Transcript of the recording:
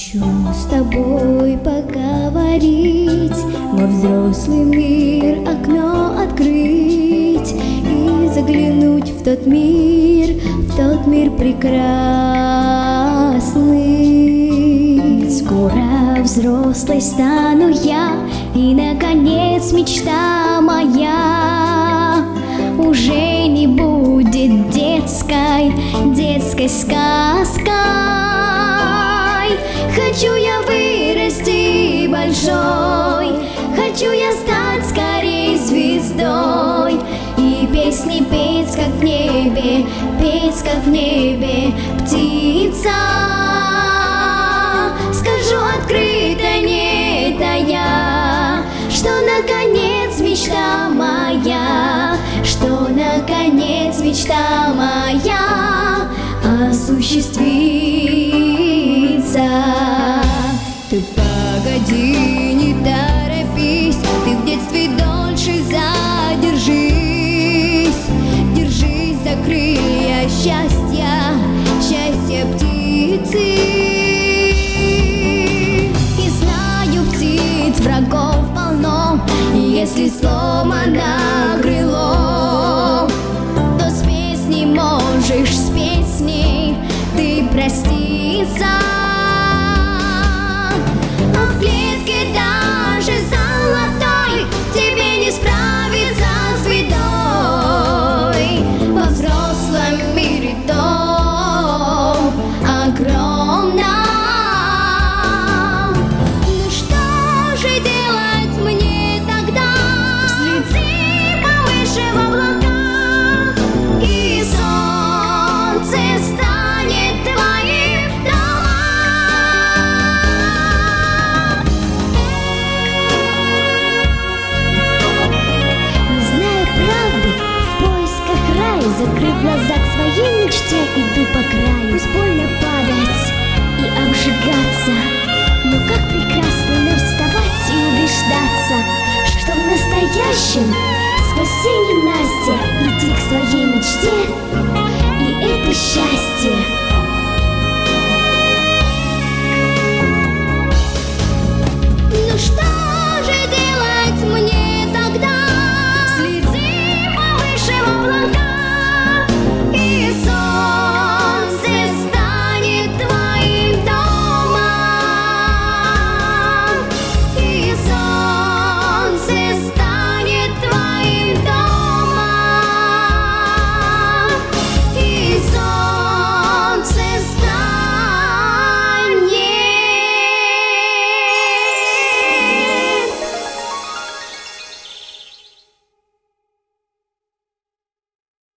Хочу с тобой поговорить, во взрослый мир окно открыть и заглянуть в тот мир прекрасный. Ведь скоро взрослой стану я, и наконец мечта моя уже не будет детской сказкой. Хочу я вырасти большой, хочу я стать скорей звездой и песни петь, как в небе, петь, как в небе птица. Скажу открыто, не тая, что наконец мечта моя, что наконец мечта моя осуществится. Ты погоди, не торопись, ты в детстве дольше задержись. Держись за крылья счастья, счастья птицы. И знаю, птиц врагов полно, и если сломано крыло, то с песней можешь, с песней ты проститься. А в клетке